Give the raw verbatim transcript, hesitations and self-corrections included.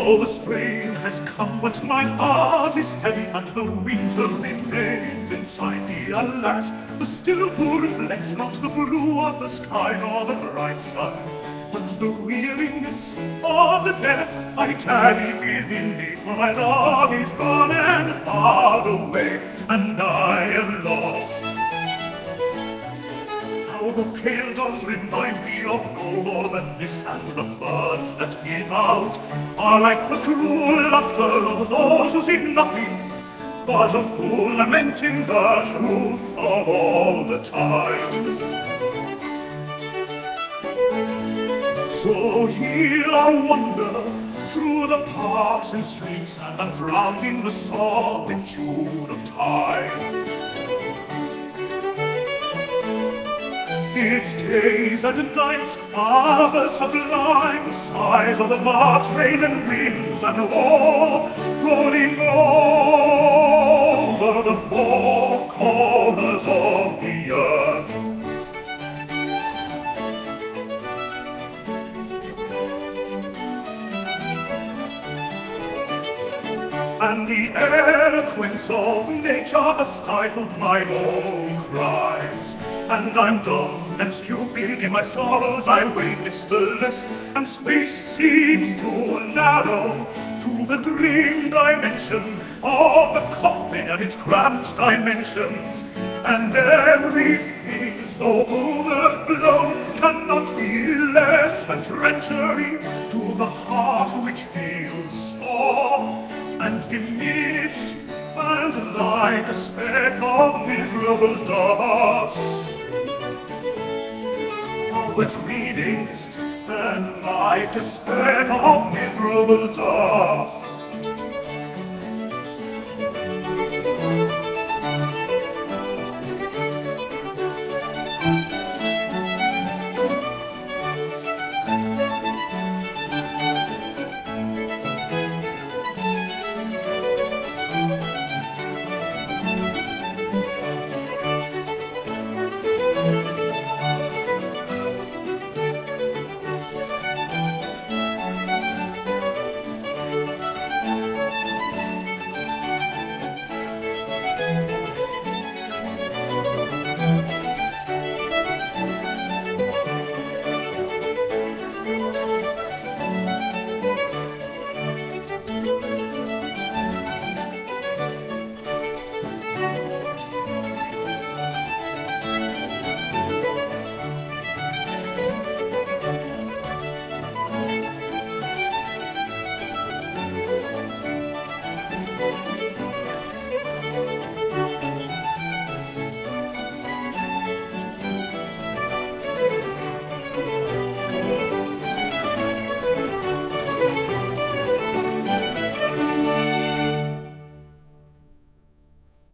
So the spring has come, but my heart is heavy, and the winter remains inside me. Alas, the still pool reflects not the blue of the sky nor the bright sun, but the weariness of the death I carry within me. For my love is gone and far away, and I am lost. How the pale daws remind me of no more than this, and the birds that give out are like the cruel laughter of those who see nothing but a fool lamenting the truth of all the times. So here I wander through the parks and streets, and I'm drowned in the solitude of time. Its days and nights are the sublime sighs of the March rain and winds and all, rolling over the four corners of the earth. And the eloquence of nature has stifled my own cries, and I'm dumb and stupid in my sorrows. I wait listless, and space seems too narrow to the dream dimension of the coffin and its cramped dimensions. And everything so overblown cannot be less than treachery to the heart which feels sore and diminished, and like a speck of miserable dust. But meanest, and like a speck of miserable dust.